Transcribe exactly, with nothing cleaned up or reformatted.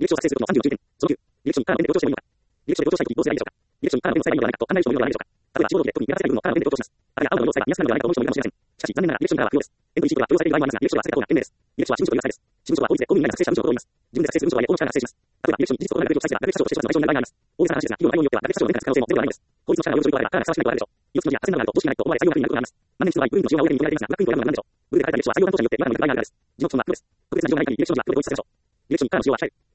クションを作成することのさんじゅうの注意点。そのきゅう、履歴書にカーの面で強調してもいいのか。履歴書で強調したいときどうすればいいでしょうか。履歴書にカーの面での裁判ではないかと案内書を読むのではないでしょうか。例えば仕事で特にやらせない部分のカーの面で強調します。あるいは青のノート裁判見やすくなるのではないかと思う人もいるかもしれません。しかし残念ながら履歴書にカーは不要です。エントリーシートは不要されている場合もありますが、履歴書は全て方が懸命です。履歴書は新文書という扱いです。新文書は法律で公務員が作成した文書のことを言います。自分で作成する文書は公務機関が作成します。例えば履歴書に事実を異なる書類を記載すれば、学歴詐称として処罰の対象になる場合があります。大げさな話ですが、企業の内容によっては学歴詐称の連絡可能性もゼロではないのです。法律の力を及ぶということであれば、カーがふさわしいないことがあるでしょう。予測のや発生などがあると、組織がないと思われ採用が不利になることがあります。万年筆の場合、部員の使用が大いに認められていますが、ブラックインというのは何でしょう。部で書かれた履歴書は採用担当者によって違和感を認める場合があるからです。事の基本は黒です。個別な事情がない限り履歴書には黒で統一させましょう。履歴書にカーの使用は控える。